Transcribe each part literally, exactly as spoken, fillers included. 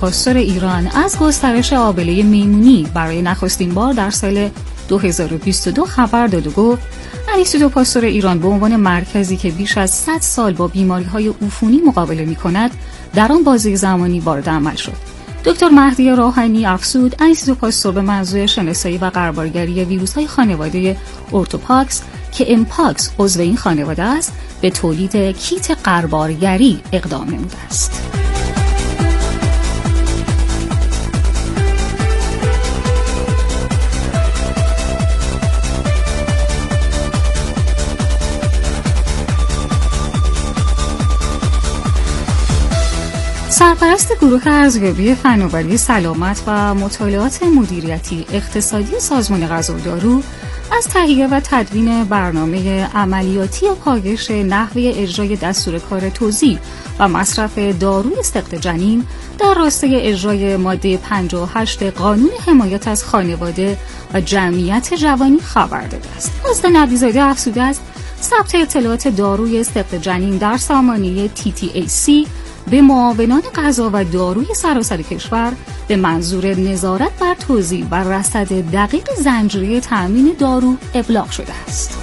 پاستور ایران از گسترش آبله میمونی برای نخستین بار در سال دو هزار و بیست و دو خبر داد و گفت انستیتو پاستور ایران به عنوان مرکزی که بیش از صد سال با بیماری‌های عفونی مقابله می‌کند در آن بازه زمانی وارد عمل شد. دکتر مهدی راحنی افزود انستیتو پاستور به منظور شناسایی و غربالگری ویروس‌های خانواده اورتوپاکس که امپاکس عضو این خانواده است به تولید کیت غربالگری اقدام نموده است. سرپرست گروه ارزیابی فناوری سلامت و مطالعات مدیریتی اقتصادی سازمان غذا و دارو از تهیه و تدوین برنامه عملیاتی پایش نحوه اجرای دستور کار توزیع و مصرف داروی سقط جنین در راستای اجرای ماده پنجاه و هشت قانون حمایت از خانواده و جمعیت جوانی خبر داده است. حسن نبی‌زاده افزوده است ثبت اطلاعات داروی سقط جنین در سامانه تی تی ای سی به معاونان غذا و داروی سراسر کشور به منظور نظارت بر توزیع و رصد دقیق زنجیره تامین دارو ابلاغ شده است.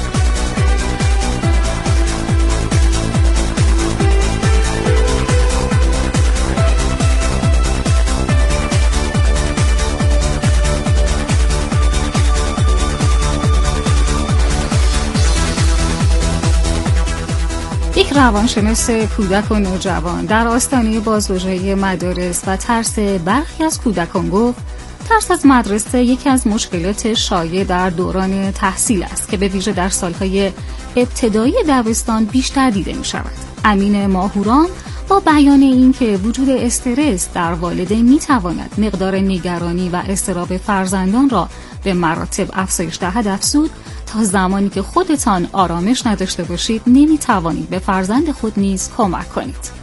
یک روانشناس کودک و نوجوان در آستانه بازگشایی مدارس و ترس برخی از کودکان گفت ترس از مدرسه یکی از مشکلات شایع در دوران تحصیل است که به ویژه در سالهای ابتدایی دبستان بیشتر دیده می شود. امین ماهوران با بیان این که وجود استرس در والدین می تواند مقدار نگرانی و اضطراب فرزندان را به مراتب افزایش دهد افزود تا زمانی که خودتان آرامش نداشته باشید نمی توانید به فرزند خود نیز کمک کنید.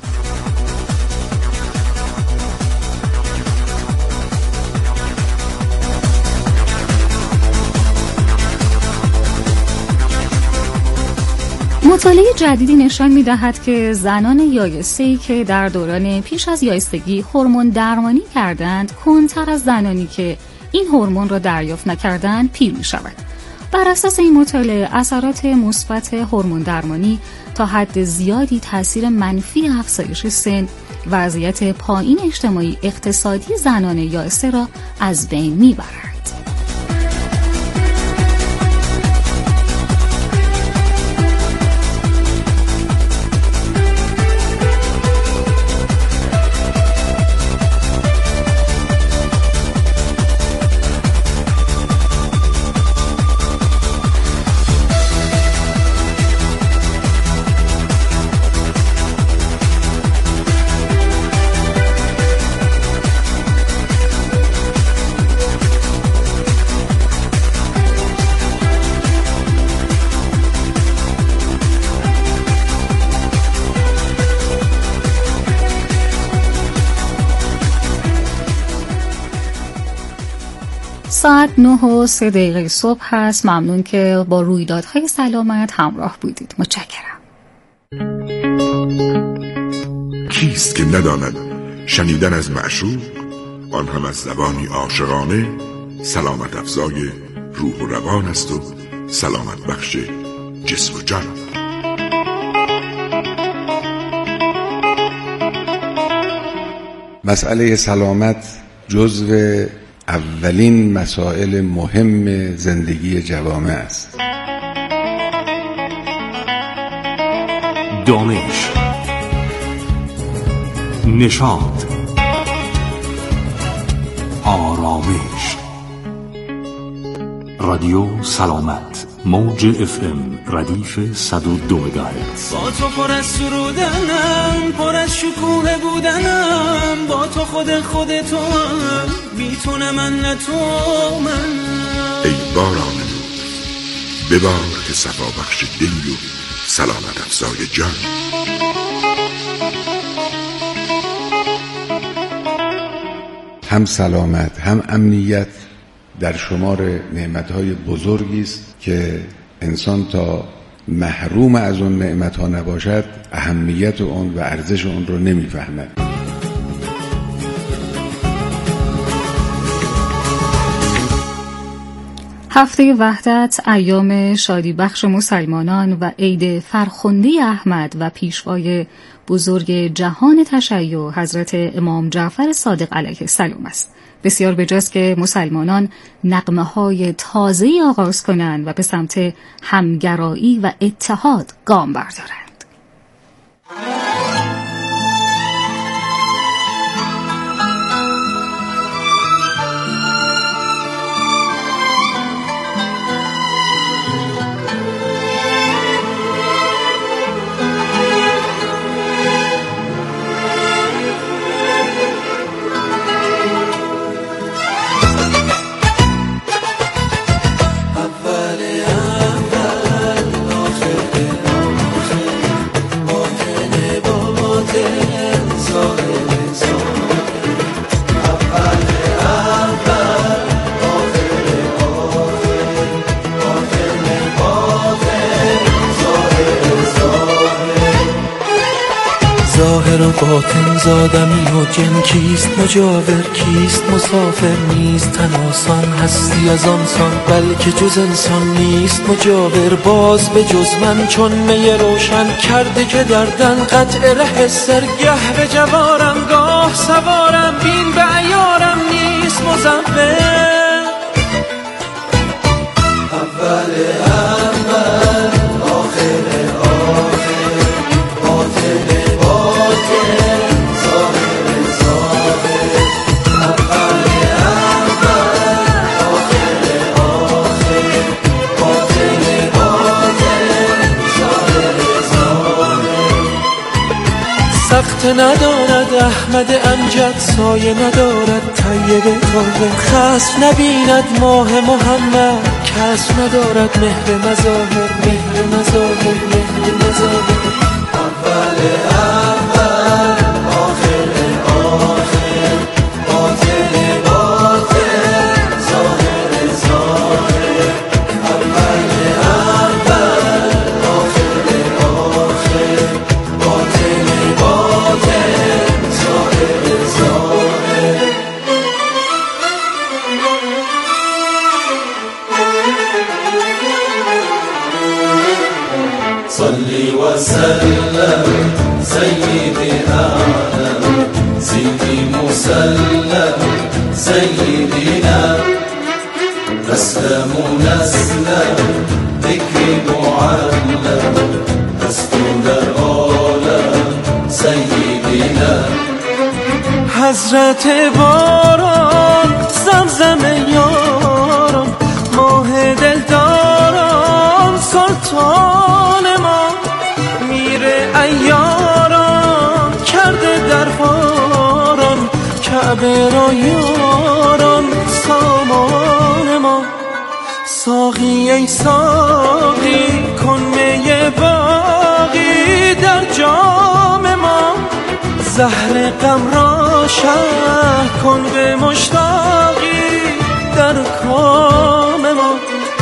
مطالعه جدیدی نشان می‌دهد که زنان یائسه‌ای که در دوران پیش از یائسگی هورمون درمانی کردند کندتر از زنانی که این هورمون را دریافت نکردند پیر می‌شوند. بر اساس این مطالعه اثرات مثبت هورمون درمانی تا حد زیادی تاثیر منفی افزایش سن، وضعیت پایین اجتماعی اقتصادی زنان یائسه را از بین می‌برند. ساعت نه و سه دقیقه صبح هست. ممنون که با رویدادهای سلامت همراه بودید. متشکرم. کیست که نداند شنیدن از معشوق، آن هم از زبانی عاشقانه، سلامت افزای روح و روان است و سلامت بخش جسم و جان. مسئله سلامت جزو اولین مسائل مهم زندگی جوامع است. دانش، نشاط، آرامش. رادیو سلامت، موج اف ام ردیف صد و دو مگاهرتز. با تو پر از سرودنم، پر از شکوه بودنم، با تو خود خودتو هم، بی تو نه من نه تو من. ای باران نور ببار که صفا بخش دل و سلامت افزای جان. هم سلامت هم امنیت در شمار نعمت‌های بزرگی است که انسان تا محروم از اون نعمت‌ها نباشد اهمیت اون و ارزش اون رو نمی‌فهمد. هفته وحدت ایام شادی بخش مسلمانان و عید فرخنده احمد و پیشوای بزرگ جهان تشیع حضرت امام جعفر صادق علیه السلام است. بسیار بجاست که مسلمانان نغمه های تازه‌ای آغاز کنند و به سمت همگرایی و اتحاد گام بردارند. ظاهر و باطن زادمی و جن کیست مجاور کیست مسافر نیست تن آسان هستی از آنسان بلکه جز انسان نیست مجاور باز به جز من چون می روشن کرده که دردن قطع ره سرگه به جوارم گاه سوارم بین به عیارم نیست مزمر اول اول آخر آخر باطن سخت ندارد احمد امجد سایه ندارد طیب طاهر خصف نبیند ماه محمد کسب ندارد مهر مظاهر مهر مظاهر مهر مظاهر اول اول آخر آخر باطن باطن ظاهر ظاهر اول اول آخر آخر باطن باطن ظاهر ظاهر صلی و سلم سیدی اعلم سیدی مسلم سیدینا اسلم نسلم ذکری معلم دستون در عالم سیدینا حضرت باران زمزم یاران ماه دلداران سلطان ما میره ایاران کرده در فاران کعبه را یاران سامان ما ساقی ای ساقی کن می باقی در جام ما زهر غم را شه کن به مشتاقی در کام ما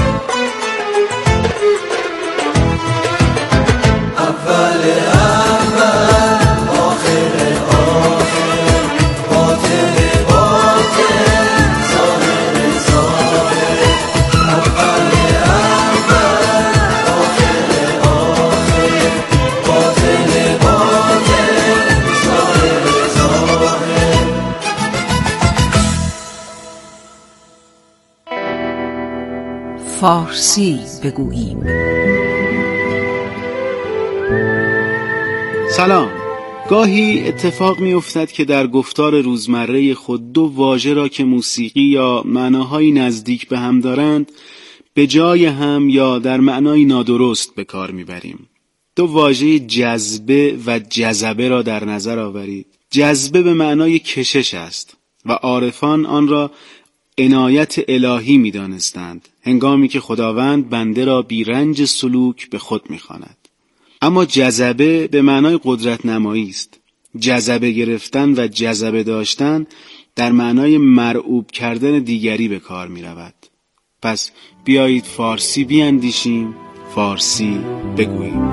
اول اول آخر آخر باطن باطن ظاهر ظاهر اول اول آخر آخر باطن باطن ظاهر ظاهر فارسی بگوییم. سلام. گاهی اتفاق می افتد که در گفتار روزمره خود دو واژه را که موسیقی یا معناهای نزدیک به هم دارند به جای هم یا در معنای نادرست به کار می بریم. دو واژه جذبه و جذبه را در نظر آورید. جذبه به معنای کشش است و عارفان آن را عنایت الهی می دانستند هنگامی که خداوند بنده را بی رنج سلوک به خود می خواند. اما جذبه به معنای قدرت نمایی است. جذبه گرفتن و جذبه داشتن در معنای مرعوب کردن دیگری به کار می رود. پس بیایید فارسی بیاندیشیم، فارسی بگوییم.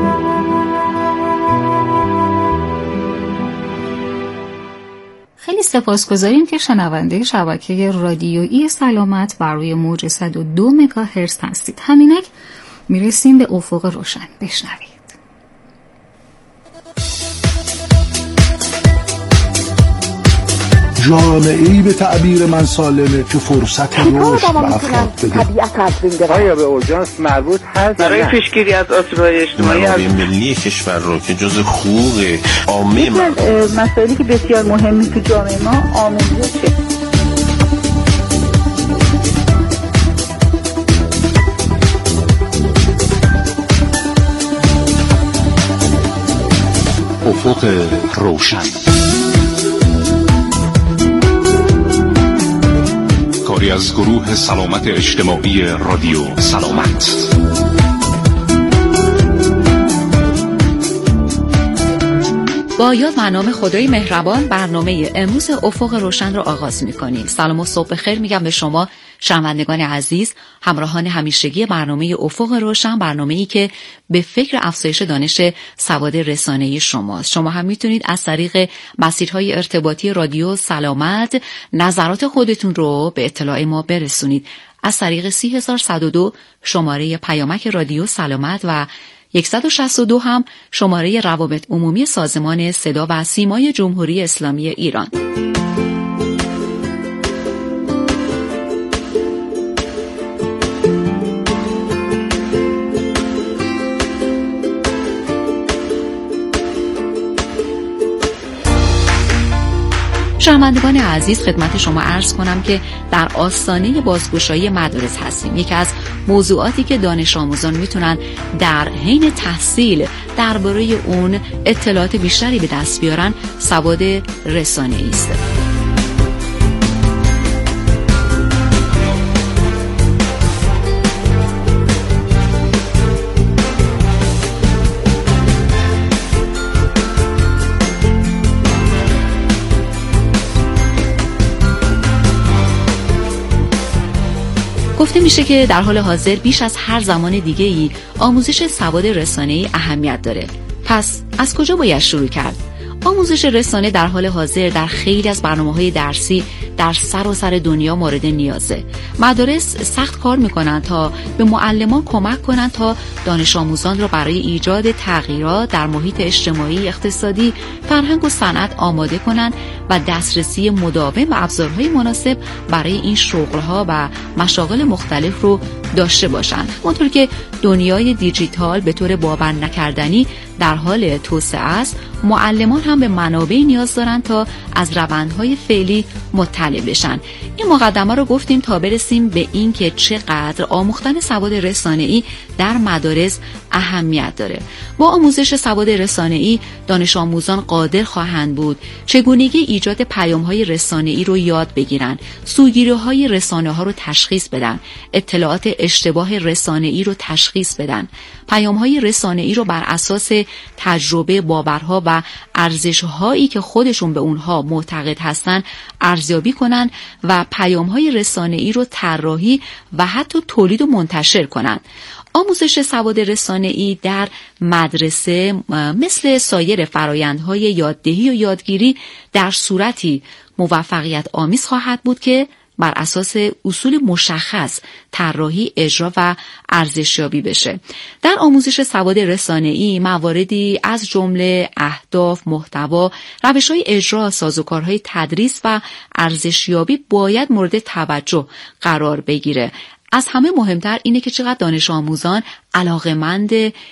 خیلی سپاسگزاریم که شنونده شبکه رادیویی سلامت بر روی موج صد و دو مگاهرتز هستید. همینک میرسیم به افق روشن. بشنوید. جامعه‌ای به تعبیر من سالمه که فرصت رشد به افراد بده. آیا به اورژانس مربوط هست برای پیشگیری از آسیب‌های اجتماعی منابع ملی کشور رو که جز حقوق عامه مسائلی که بسیار مهمی تو جامعه ما آموزشه. افق روشن، کاری از گروه سلامت اجتماعی رادیو سلامت. با یاد نام خدای مهربان برنامه امروز افق روشن رو آغاز می‌کنیم. سلام و صبح بخیر میگم به شما شنوندگان عزیز، همراهان همیشگی برنامه افق روشن، برنامه‌ای که به فکر افزایش دانش سواد رسانه‌ای شماست. شما هم میتونید از طریق مسیرهای ارتباطی رادیو سلامت نظرات خودتون رو به اطلاع ما برسونید. از طریق سی هزار و صد و دو شماره پیامک رادیو سلامت و صد و شصت و دو هم شماره روابط عمومی سازمان صدا و سیمای جمهوری اسلامی ایران. شنوندگان عزیز، خدمت شما عرض کنم که در آستانه بازگشایی مدارس هستیم. یکی از موضوعاتی که دانش آموزان میتونن در حین تحصیل درباره اون اطلاعات بیشتری به دست بیارن سواد رسانه‌ای است. گفته میشه که در حال حاضر بیش از هر زمان دیگه‌ای آموزش سواد رسانه‌ای اهمیت داره. پس از کجا باید شروع کرد؟ آموزش رسانه در حال حاضر در خیلی از برنامه‌های درسی در سراسر دنیا مورد نیازه. مدارس سخت کار میکنن تا به معلمان کمک کنن تا دانش آموزان را برای ایجاد تغییرات در محیط اجتماعی، اقتصادی، فرهنگ و صنعت آماده کنن و دسترسی مداوم به ابزارهای مناسب برای این شغل‌ها و مشاغل مختلف رو داشته باشند. همونطور که دنیای دیجیتال به طور باور نکردنی در حال توسعه است، معلمان هم به منابع نیاز دارن تا از روندهای فعلی مطلع بشن. این مقدمه رو گفتیم تا برسیم به این که چقدر آموختن سواد رسانه‌ای در مدارس اهمیت داره. با آموزش سواد رسانه‌ای دانش آموزان قادر خواهند بود چگونگی ایجاد پیام‌های رسانه‌ای رو یاد بگیرن، سوگیری‌های رسانه‌ها رو تشخیص بدن، اطلاعات اشتباه رسانه‌ای رو تشخیص بدن، پیام‌های رسانه‌ای رو بر اساس تجربه، باورها و ارزش‌هایی که خودشون به اونها معتقد هستن ارزیابی کنن و پیام‌های رسانه‌ای رو طراحی و حتی تولید و منتشر کنن. آموزش سواد رسانه‌ای در مدرسه مثل سایر فرآیندهای یاددهی و یادگیری در صورتی موفقیت آمیز خواهد بود که بر اساس اصول مشخص طراحی، اجرا و ارزشیابی بشه. در آموزش سواد رسانه‌ای مواردی از جمله اهداف، محتوا، روش‌های اجرا، سازوکارهای تدریس و ارزشیابی باید مورد توجه قرار بگیره. از همه مهمتر اینه که چقدر دانش آموزان علاقه‌مند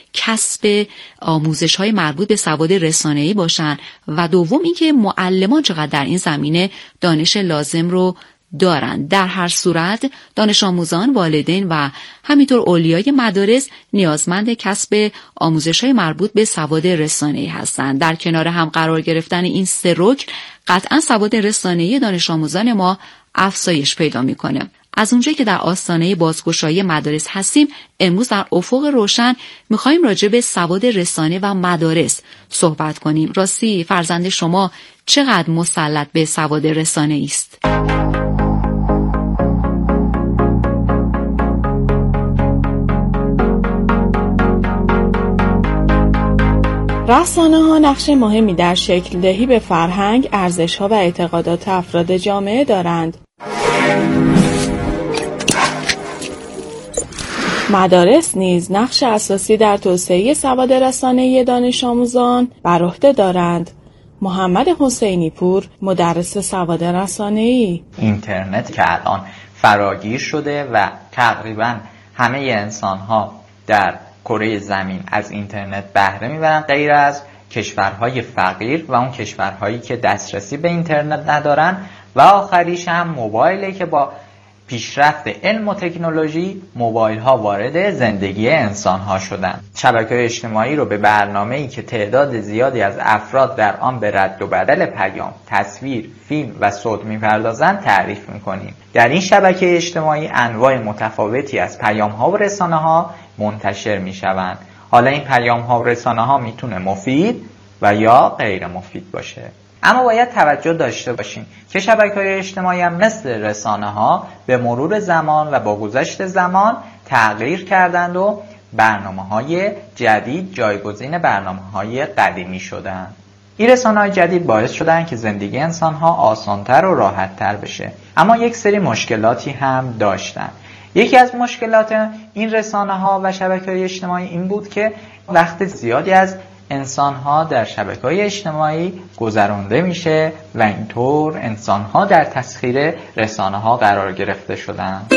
کسب آموزش‌های مربوط به سواد رسانه‌ای باشن و دوم اینکه معلمان چقدر در این زمینه دانش لازم رو دارند. در هر صورت دانش آموزان، والدین و همینطور اولیای مدارس نیازمند کسب آموزش‌های مربوط به سواد رسانه‌ای هستند. در کنار هم قرار گرفتن این سه رکن قطعاً سواد رسانه‌ای دانش آموزان ما افزایش پیدا می‌کنه. از اونجایی که در آستانه بازگشایی مدارس هستیم، امروز در افق روشن می‌خوایم راجع به سواد رسانه و مدارس صحبت کنیم. راستی فرزند شما چقدر مسلط به سواد رسانه‌ای است؟ رسانه‌ها نقش مهمی در شکل دهی به فرهنگ، ارزش‌ها و اعتقادات افراد جامعه دارند. مدارس نیز نقش اساسی در توسعه سواد رسانه‌ای دانش آموزان بر عهده دارند. محمد حسینی پور، مدرس سواد رسانه‌ای: اینترنت که الان فراگیر شده و تقریباً همه انسان‌ها در کره زمین از اینترنت بهره میبرن غیر از کشورهای فقیر و اون کشورهایی که دسترسی به اینترنت ندارن، و آخریش هم موبایله که با پیشرفت علم و تکنولوژی موبایل ها وارد زندگی انسان ها شدن. شبکه‌های اجتماعی رو به برنامه‌ای که تعداد زیادی از افراد در آن به رد و بدل پیام، تصویر، فیلم و صوت می‌پردازند تعریف می‌کنیم. در این شبکه اجتماعی انواع متفاوتی از پیام ها و رسانه ها منتشر می‌شوند. حالا این پیام ها و رسانه ها میتونه مفید و یا غیر مفید باشه. اما باید توجه داشته باشیم که شبکه‌های اجتماعی هم مثل رسانه‌ها به مرور زمان و با گذشت زمان تغییر کردند و برنامه‌های جدید جایگزین برنامه‌های قدیمی شدند. این رسانه‌های جدید باعث شدن که زندگی انسان‌ها آسان‌تر و راحت‌تر بشه، اما یک سری مشکلاتی هم داشتن. یکی از مشکلات این رسانه‌ها و شبکه‌های اجتماعی این بود که وقت زیادی از انسان‌ها در شبکه‌های اجتماعی گذرانده میشه و اینطور انسان‌ها در تسخیر رسانه‌ها قرار گرفته شدند.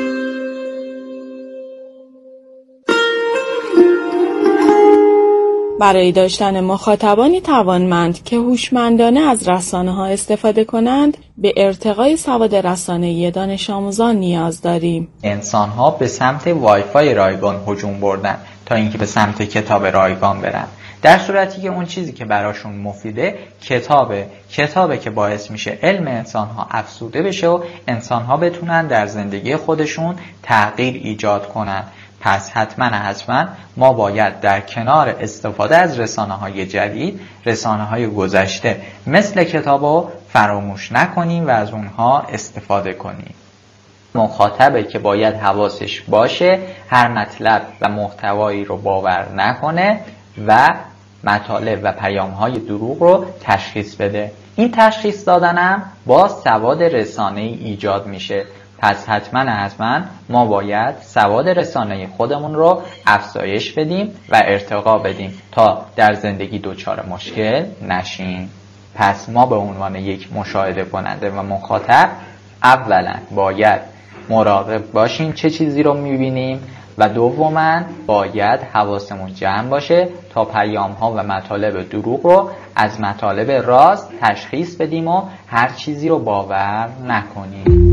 برای داشتن مخاطبانی توانمند که هوشمندانه از رسانه‌ها استفاده کنند، به ارتقای سواد رسانه‌ای دانش آموزان نیاز داریم. انسان‌ها به سمت وایفای رایگان هجوم بردن تا اینکه به سمت کتاب رایگان برن، در صورتی که اون چیزی که براشون مفیده کتابه کتابه که باعث میشه علم انسان‌ها افزوده بشه و انسان‌ها بتونن در زندگی خودشون تغییر ایجاد کنن. پس حتما حتما ما باید در کنار استفاده از رسانه‌های جدید، رسانه‌های گذشته مثل کتابو فراموش نکنیم و از اونها استفاده کنیم. مخاطبه که باید حواسش باشه هر مطلب و محتوایی رو باور نکنه و مطالب و پیام‌های دروغ رو تشخیص بده. این تشخیص دادنم با سواد رسانه‌ای ایجاد میشه. پس حتما حتما ما باید سواد رسانه‌ای خودمون رو افزایش بدیم و ارتقا بدیم تا در زندگی دچار مشکل نشیم. پس ما به عنوان یک مشاهده کننده و مخاطب اولا باید مراقب باشیم چه چیزی رو میبینیم و دوما باید حواسمون جمع باشه تا پیام ها و مطالب دروغ رو از مطالب راست تشخیص بدیم و هر چیزی رو باور نکنیم.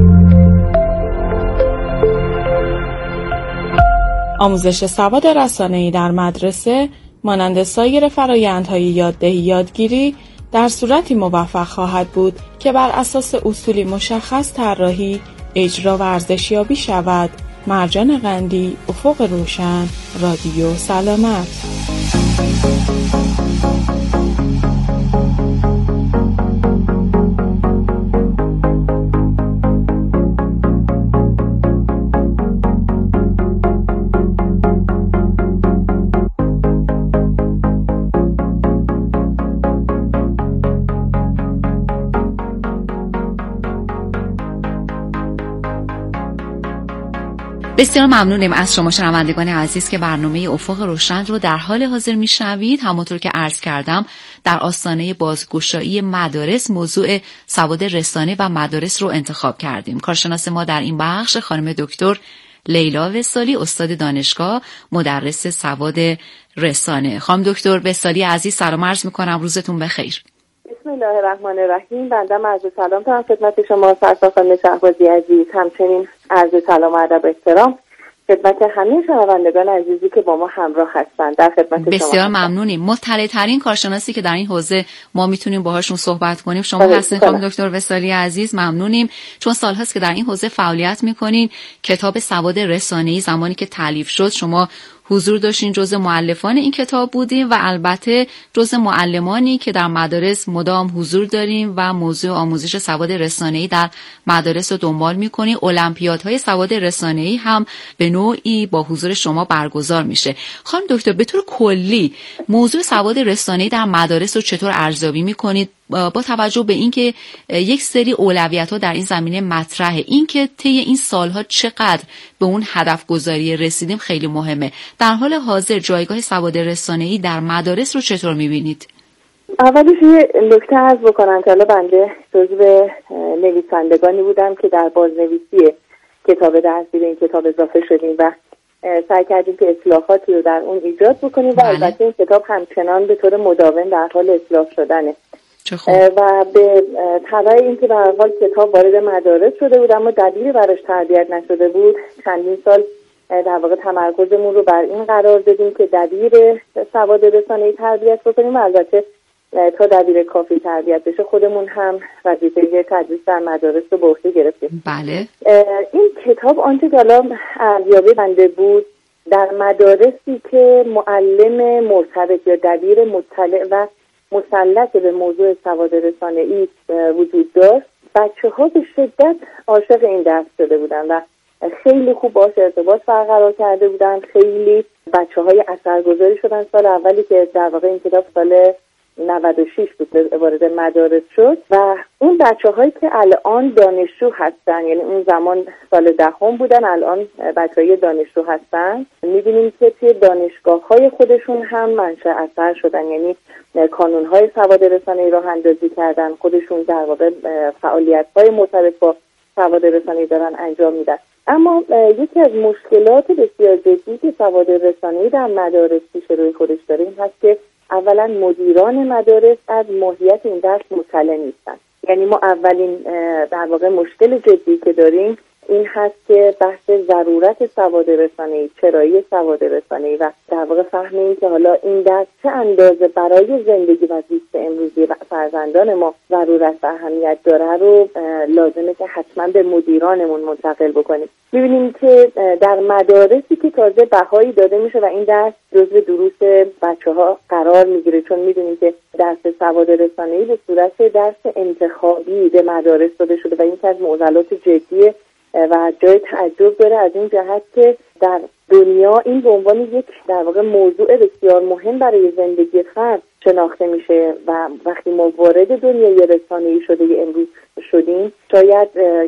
آموزش سواد رسانه‌ای در مدرسه مانند سایر فرآیندهای یاددهی یادگیری در صورتی موفق خواهد بود که بر اساس اصولی مشخص طراحی، اجرا و ارزشیابی شود. مرجان قندی، افق روشن، رادیو سلامت. بسیار ممنونیم از شما شنوندگان عزیز که برنامه افق روشن رو در حال حاضر میشنوید. همونطور که عرض کردم در آستانه بازگشایی مدارس موضوع سواد رسانه و مدارس رو انتخاب کردیم. کارشناس ما در این بخش خانم دکتر لیلا وصالی، استاد دانشگاه، مدرس سواد رسانه. خانم دکتر وصالی عزیز سلام عرض میکنم، روزتون بخیر. بسم الله الرحمن الرحیم. بنده عرض سلام دارم خدمت شما سرکار خانم شهبازی عزیز، همچنین عرض سلام و ادب و احترام خدمت همه شنوندگان عزیزی که با ما همراه هستند. در خدمت شما بسیار ممنونیم. مطلع ترین کارشناسی که در این حوزه ما میتونیم باهاشون صحبت کنیم شما هستین خانم دکتر وصالی عزیز. ممنونیم چون سالهاست که در این حوزه فعالیت میکنین. کتاب سواد رسانه‌ای زمانی که تالیف شد شما حضور داشتین، جزء مؤلفان این کتاب بودین و البته جزء معلمانی که در مدارس مدام حضور داریم و موضوع آموزش سواد رسانه‌ای در مدارس رو دنبال می‌کنین. المپیادهای سواد رسانه‌ای هم به نوعی با حضور شما برگزار میشه. خانم دکتر، به طور کلی موضوع سواد رسانه‌ای در مدارس رو چطور ارزیابی می‌کنید با توجه به اینکه یک سری اولویت‌ها در این زمینه مطرحه؟ اینکه طی این سالها چقدر به اون هدف گذاری رسیدیم خیلی مهمه. در حال حاضر جایگاه سواد رسانه‌ای در مدارس رو چطور می‌بینید؟ اولش یه نکته عرض بکنم که حالا بنده جزو نویسندگانی بودم که در بازنویسی کتاب درسی به این کتاب اضافه شدیم و سعی کردیم که اصلاحاتی رو در اون ایجاد بکنیم و البته این کتاب همچنان به طور مداوم در حال اصلاح شدنه و به تبع این که به هر حال کتاب وارد مدارس شده بود اما دبیری براش تربیت نشده بود، چندین سال در واقع تمرکزمون رو بر این قرار دادیم که دبیر سواد رسانه‌ای تربیت بکنیم و البته تا دبیر کافی تربیت بشه خودمون هم وظیفه تدریس در مدارس رو به عهده گرفتیم. بله. این کتاب آنچه که حالا ارزیابی بنده بود در مدارسی که معلم مرتبط یا دبیر مطلع و مسلط به موضوع سواد رسانه‌ای وجود داشت، بچه‌ها به شدت عاشق این درس شده بودن و خیلی خوب باهاش ارتباط برقرار کرده بودن. خیلی بچه‌های اثرگذاری شدن. سال اولی که در واقع این کتاب سال نود و شش بود وارد مدارس شد و اون بچه‌هایی که الان دانشجو هستن، یعنی اون زمان سال دهم بودن، الان بچه‌های دانشجو هستن، می‌بینیم که توی دانشگاه‌های خودشون هم منشأ اثر شدن، یعنی کانون‌های سواد رسانه‌ای راه اندازی کردن، خودشون در واقع فعالیت‌های مرتبط با سواد رسانه‌ای دارن انجام میدن. اما یکی از مشکلات بسیار جدی که سواد رسانه‌ای در مدارس پیش روی خودش داره این هست که اولا مدیران مدارس از ماهیت این درس مطلع نیستن. یعنی ما اولین در واقع مشکل جدی که داریم این هست که بحث ضرورت سواد رسانه‌ای، چرایی سواد رسانه‌ای و در واقع فهم این که حالا این درس چه اندازه برای زندگی و زیست امروزی فرزندان ما ضرورت و اهمیت داره رو لازمه که حتما به مدیرانمون منتقل بکنیم. می‌بینیم که در مدارسی که تازه بهایی داده میشه و این درس جزو دروس بچه‌ها قرار میگیره، چون می‌دونیم که درس سواد رسانه‌ای به صورت درس انتخابی به مدارس داده شده و این که از معضلات جدی و جای تعجب داره از این جهت که در دنیا این به عنوان یک در واقع موضوع بسیار مهم برای زندگی فرد شناخته میشه و وقتی ما وارد دنیای رسانه‌ای شده امروز شدیم شاید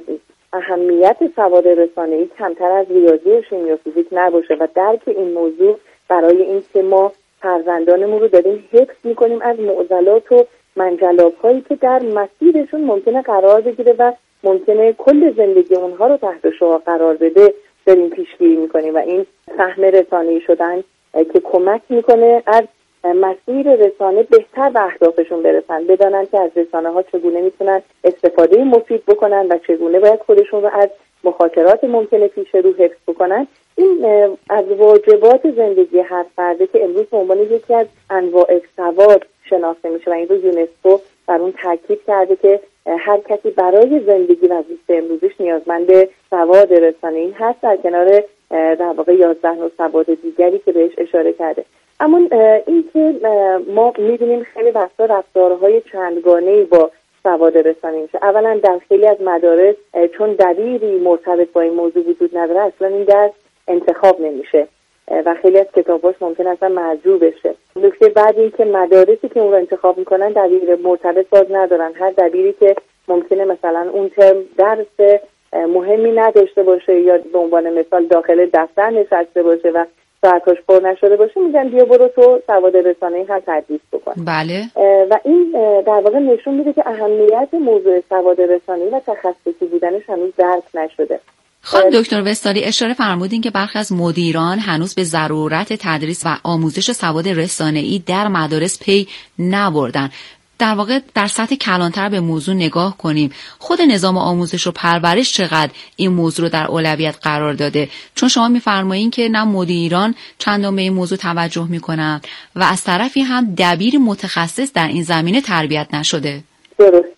اهمیت سواد رسانه‌ای کمتر از ریاضی، شیمی و فیزیک نباشه و درک این موضوع برای این که ما فرزندانمون رو داریم حفظ میکنیم از معضلات و منجلاب‌هایی که در مسیرشون ممکنه قرار بگیره و ممکنه کل زندگی اونها رو تحت شعاع قرار بده، داریم پیشگیری میکنیم و این فهم رسانه‌ای شدن که کمک میکنه از مسیر رسانه بهتر به اهدافشون برسن، بدانن که از رسانه ها چگونه میتونن استفاده مفید بکنن و چگونه باید خودشون رو از مخاطرات ممکنه پیش رو حفظ بکنن. این از واجبات زندگی هر فرده که امروز به عنوان یکی از انواع سواد شناخته میشه و این رو یونسکو بر اون تاکید کرده که هر کسی برای زندگی و زیست امروزش نیازمند سواد رسانه‌ای هست، در کنار در واقع یازده نوع سواد دیگری که بهش اشاره کرده. اما این که ما می‌بینیم خیلی وقتا رفتارهای چندگانه‌ای با سواد رسانه‌ای میشه. اولا در خیلی از مدارس چون دبیری مرتبط با این موضوع وجود نداره اصلا این درس انتخاب نمیشه و خیلی از کتاباش ممکن اصلا مرجوع بشه. نکته بعد این که مدارسی که اون رو انتخاب میکنن دبیر مرتبط باز ندارن. هر دبیری که ممکنه مثلا اون ترم درس مهمی نداشته باشه یا به عنوان مثال داخل دفتر نشسته باشه و ساعتاش پر نشده باشه میگن بیا برو تو سواد رسانه‌ای هم تدریس بکن. بله. و این در واقع نشون میده که اهمیت موضوع سواد رسانه‌ای و تخصصی بودنش هنوز درک نشده. خانم دکتر وستاری اشاره فرمودین که برخی از مدیران هنوز به ضرورت تدریس و آموزش سواد رسانه‌ای در مدارس پی نبردن. در واقع در سطح کلانتر به موضوع نگاه کنیم، خود نظام آموزش و پرورش چقدر این موضوع رو در اولویت قرار داده؟ چون شما می‌فرمایین که نه مدیران چندان به این موضوع توجه می‌کنن و از طرفی هم دبیر متخصص در این زمینه تربیت نشده. درسته.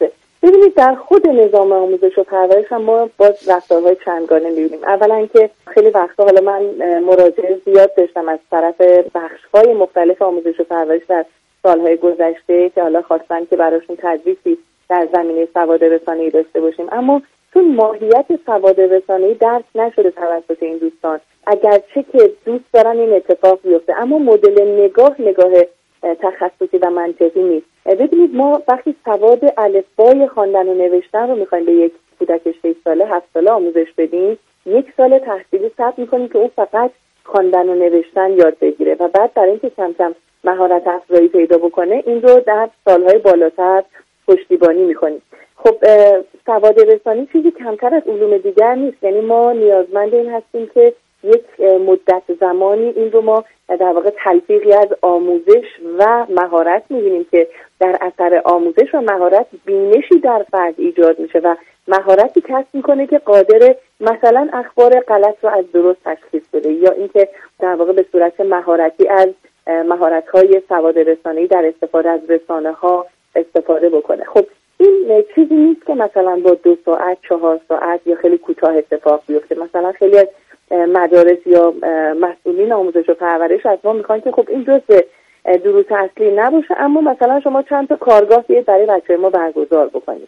ببینید در خود نظام آموزش و پرورش هم ما باز رفتارهای چندگانه می‌بینیم. اولا که خیلی وقتا حالا من مراجعه زیاد داشتم از طرف بخش‌های مختلف آموزش و پرورش در سالهای گذشته که حالا خواستن که براشون تدریسی در زمینه سواد رسانه‌ای داشته باشیم، اما چون ماهیت سواد رسانه‌ای درک نشده توسط این دوستان، اگرچه که دوست دارن این اتفاق بیفته، اما مدل نگاه نگاه تخصصی و منطقی نیست. ببینید ما وقتی سواد الفبای خواندن و نوشتن رو می‌خوایم به یک کودک شش ساله هفت ساله آموزش بدیم، یک سال تحصیلی ثبت می‌کنیم که اون فقط خواندن و نوشتن یاد بگیره و بعد برای اینکه کم کم مهارت افزایی پیدا بکنه این رو در سالهای بالاتر پشتیبانی می‌کنیم. خب سواد رسانی چیزی کمتر از علوم دیگر نیست، یعنی ما نیازمند این هستیم که یک مدت زمانی این رو ما در واقع تلفیقی از آموزش و مهارت می‌بینیم که در اثر آموزش و مهارت بینشی در فرد ایجاد میشه و مهارتی کسب میکنه که قادر مثلا اخبار غلط رو از درست تشخیص بده، یا اینکه در واقع به صورت مهارتی از مهارت‌های سواد رسانه‌ای در استفاده از رسانه‌ها استفاده بکنه. خب این چیزی نیست که مثلا با دو ساعت چهار ساعت یا خیلی کوتاه اتفاق بیفته. مثلا خیلی از مدارس یا مسئولین آموزش و پرورش از ما میخوان که خب این جزء دروس اصلی نباشه، اما مثلا شما چند تا کارگاه بیاید برای بچه ما برگزار بکنید،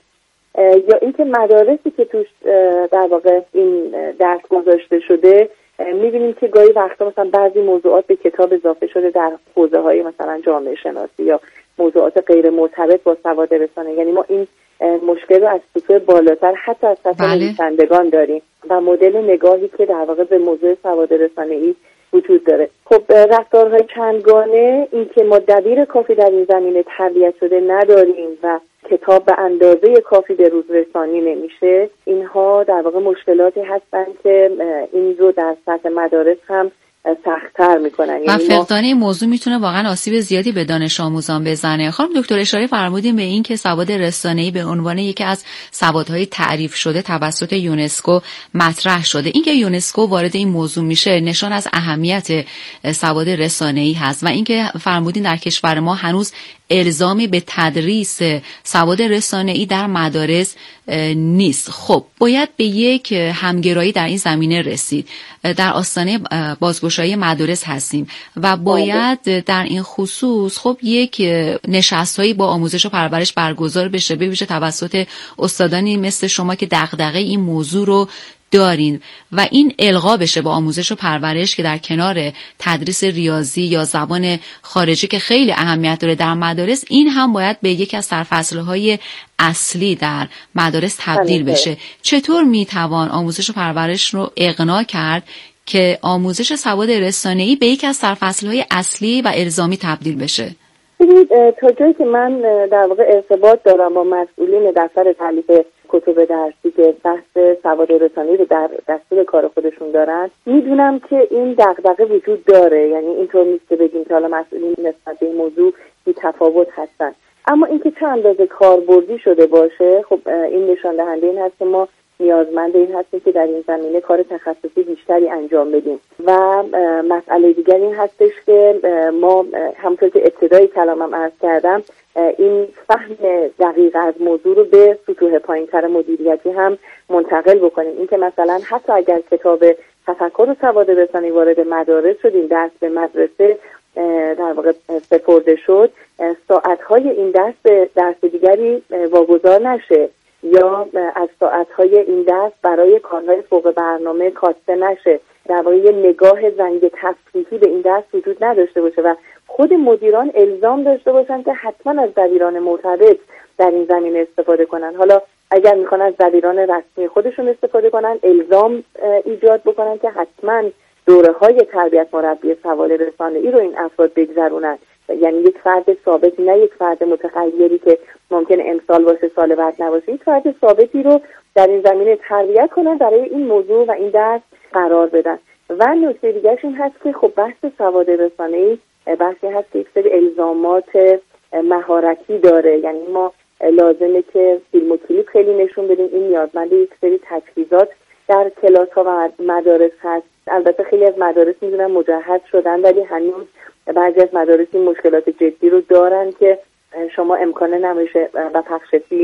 یا اینکه مدارسی که توش در واقع این درس گذاشته شده میبینیم که گاهی وقتا مثلا بعضی موضوعات به کتاب اضافه شده در حوزه های مثلا جامعه شناسی یا موضوعات غیر مرتبط با سواد رسانه. یعنی ما این مشکل رو از سطوح بالاتر حتی از سطح نویسندگان داریم و مدل نگاهی که در واقع به موضوع سواد رسانه‌ای وجود داره. خب رفتارهای چندگانه، این که ما دبیر کافی در این زمینه تربیت شده نداریم و کتاب به اندازه کافی به روز رسانی نمیشه، اینها در واقع مشکلاتی هستن که این رو در سطح مدارس هم سخت‌تر میکنن. و فقدان این موضوع میتونه واقعا آسیب زیادی به دانش آموزان بزنه. خانم دکتر اشاره فرمودیم به این که سواد رسانه‌ای به عنوان یکی از سوادهای تعریف شده توسط یونسکو مطرح شده. اینکه یونسکو وارد این موضوع میشه نشان از اهمیت سواد رسانه‌ای هست و اینکه فرمودین در کشور ما هنوز الزامی به تدریس سواد رسانه‌ای در مدارس نیست. خب باید به یک همگرایی در این زمینه رسید. در آستانه بازگشایی مدارس هستیم و باید در این خصوص خب یک نشست‌هایی با آموزش و پرورش برگزار بشه، به ویژه توسط استادانی مثل شما که دغدغه این موضوع رو دارین و این القا بشه با آموزش و پرورش که در کنار تدریس ریاضی یا زبان خارجی که خیلی اهمیت داره در مدارس، این هم باید به یکی از سرفصل‌های اصلی در مدارس تبدیل بشه. چطور میتوان آموزش و پرورش رو اقناع کرد که آموزش سواد رسانه‌ای به یکی از سرفصل‌های اصلی و الزامی تبدیل بشه؟ ببینید تا جایی که من در واقع ارتباط دارم با مسئولین دفتر تالیف کتب درسی که بحث سواد رسانه‌ای رو در دستور کار خودشون دارن، میدونم که این دغدغه وجود داره. یعنی اینطور نیست که بگیم که حالا مسئولین نسبت به این موضوع بی تفاوت هستن، اما اینکه چه اندازه کاربردی شده باشه، خب این نشان دهنده این هست که ما نیازمند این هستیم که در این زمینه کار تخصصی بیشتری انجام بدیم. و مسئله دیگر این هستش که ما همونطور که ابتدای کلامم عرض کردم این فهم دقیق از موضوع رو به سطوح پایین‌تر مدیریتی هم منتقل بکنیم. این که مثلا حتی اگر کتاب تفکر و سواد رسانه‌ای وارد مدارس شد، این درس به مدرسه در واقع سپرده شد، ساعت‌های این درس به درس دیگری واگذار نشه یا از ساعت‌های این درس برای کارهای فوق برنامه کاسته نشه. در واقع یه نگاه زنگ تفریحی به این درس وجود نداشته باشه و خود مدیران الزام داشته باشن که حتما از دبیران مرتبط در این زمینه استفاده کنن. حالا اگر میخوان از دبیران رسمی خودشون استفاده کنن، الزام ایجاد بکنن که حتما دوره‌های تربیت مربی سواد رسانه‌ای رو این افراد بگذرونن. یعنی یک فرد ثابت، نه یک فرد متغیری که ممکنه امسال باشه سال بعد نباشه، یک فرد ثابتی رو در این زمینه تربیت کنن، برای این موضوع و این درس قرار بدن. و نکته دیگرش این هست که خب بحث سواد رسانه‌ای بحثی هست که یک سری الزامات مهارتی داره. یعنی ما لازمه که فیلم و کلیپ خیلی نشون بدیم، این نیازمند یک سری تجهیزات در کلاس‌ها و مدارس هست. البته خیلی از مدارس میدونم مجهز شدن، ولی هنوز بعضی از مدارس این مشکلات جدی رو دارن که شما امکان نمایش و پخش فیلم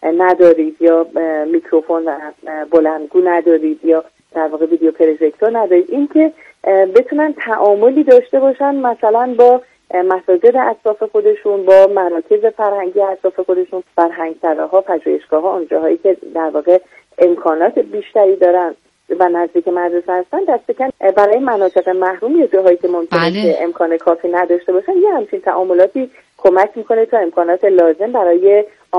ندارید یا میکروفون و بلندگو ندارید یا در واقع ویدیو پروژکتور ندارید، این که بتونن تعاملی داشته باشن مثلا با مساجد اطراف خودشون، با مراکز فرهنگی اطراف خودشون، فرهنگسراها، پژوهشگاه‌ها، اونجاهایی که در واقع امکانات بیشتری دارن و نزدیک مدرسه هستن، دست کم برای مناطق محروم یا جاهایی که ممکنه بله. که امکان کافی نداشته باشن، یه همچین تعاملاتی کمک میکنه تا امکانات لازم برای